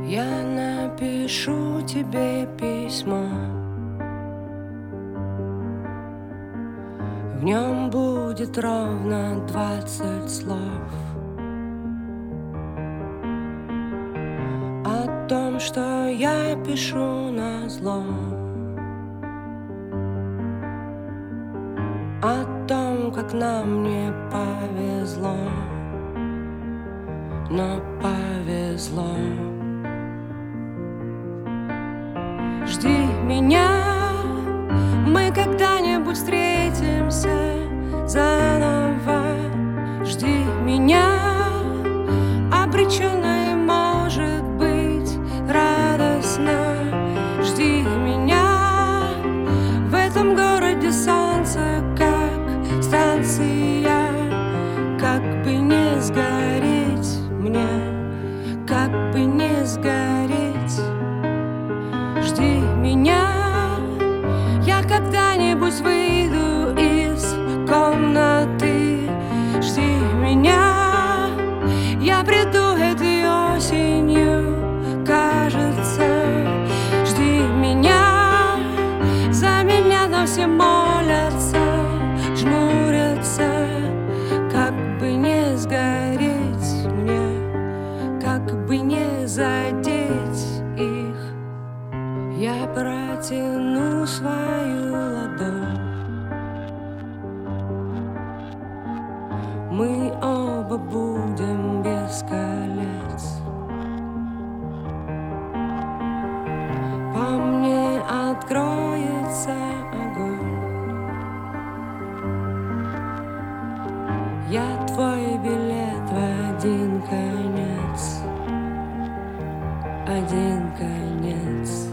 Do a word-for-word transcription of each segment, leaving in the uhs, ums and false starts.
Я напишу тебе письмо, в нем будет ровно двадцать слов о том, что я пишу назло, о том, как нам не повезло, но повезло. Жди меня, мы когда-нибудь встретимся заново. Жди меня, обреченной, может быть, радостно. Жди меня, в этом городе солнце, как станция. Как бы не сгореть мне, как бы не сгореть. Жди меня, я когда-нибудь выйду из комнаты. Жди меня, я приду этой осенью, кажется. Жди меня, за меня там все молятся, жмурятся. Как бы не сгореть мне, как бы не задеть их. Я протяну свою ладонь, мы оба будем без колец. По мне откроется огонь. Я твой билет в один конец, один конец.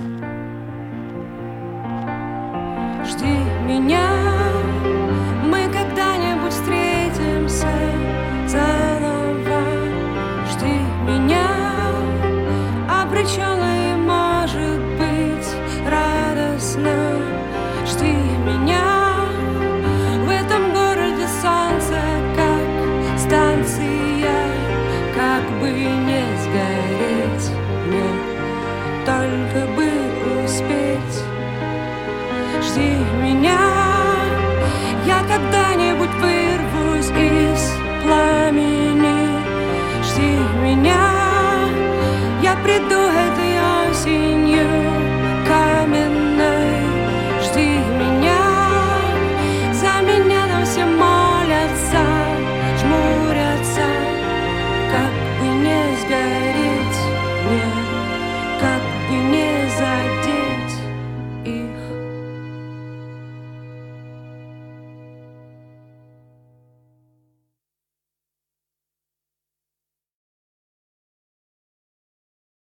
Жди меня, мы когда-нибудь встретимся заново. Жди меня, обреченной, может быть, радостно. Жди меня, в этом городе солнце, как станция. Как бы не сгореть мне, только бы успеть. Жди меня, я когда-нибудь вырвусь из пламени. Жди меня, я приду этой осенью каменной. Жди меня, за меня там все молятся, жмурятся. Как бы не сгореть мне.